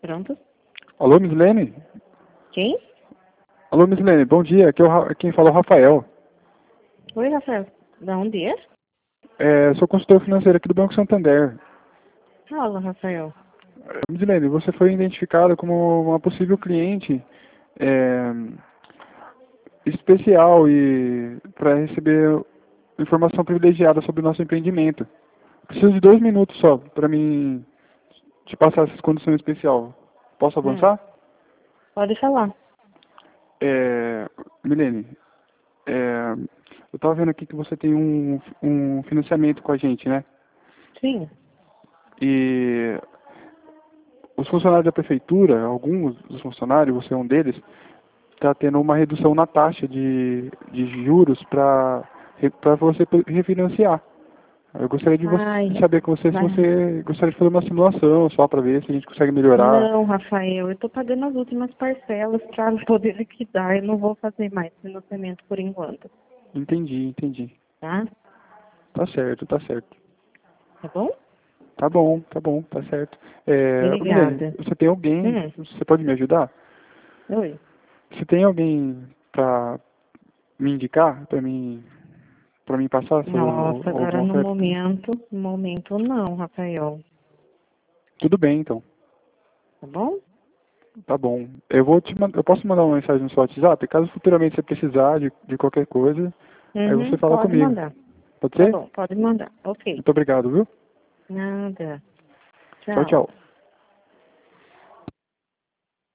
Pronto? Alô, Mislene? Quem? Alô, Mislene, bom dia. Aqui é quem fala é o Rafael. Oi, Rafael. Da onde é? Sou consultor financeiro aqui do Banco Santander. Fala, Rafael. Mislene, você foi identificado como uma possível cliente especial e para receber informação privilegiada sobre o nosso empreendimento. Preciso de 2 minutos só para mim te passar essas condições especiais. Posso avançar? Pode falar. Milene, eu estava vendo aqui que você tem um financiamento com a gente, né? Sim. E os funcionários da prefeitura, alguns dos funcionários, você é um deles, está tendo uma redução na taxa de juros para você refinanciar. Eu gostaria de Ai, saber com você se vai. você gostaria de fazer uma simulação só para ver se a gente consegue melhorar. Não, Rafael, eu tô pagando as últimas parcelas para poder liquidar. Eu não vou fazer mais financiamento por enquanto, Entendi. tá? Tá certo, tá certo. Tá bom? Tá bom, tá certo. Milene, Obrigada. você tem alguém, você pode me ajudar? Oi. Você tem alguém para me indicar, para mim passar Nossa, agora alguma no oferta? momento não, Rafael. Tudo bem, então. Tá bom? Tá bom. Eu posso mandar uma mensagem no seu WhatsApp? Caso futuramente você precisar de qualquer coisa, aí você fala Pode comigo. mandar. Pode Tá ser? bom, pode mandar. Ok. Muito obrigado, viu? Nada. Tchau, Tchau. tchau.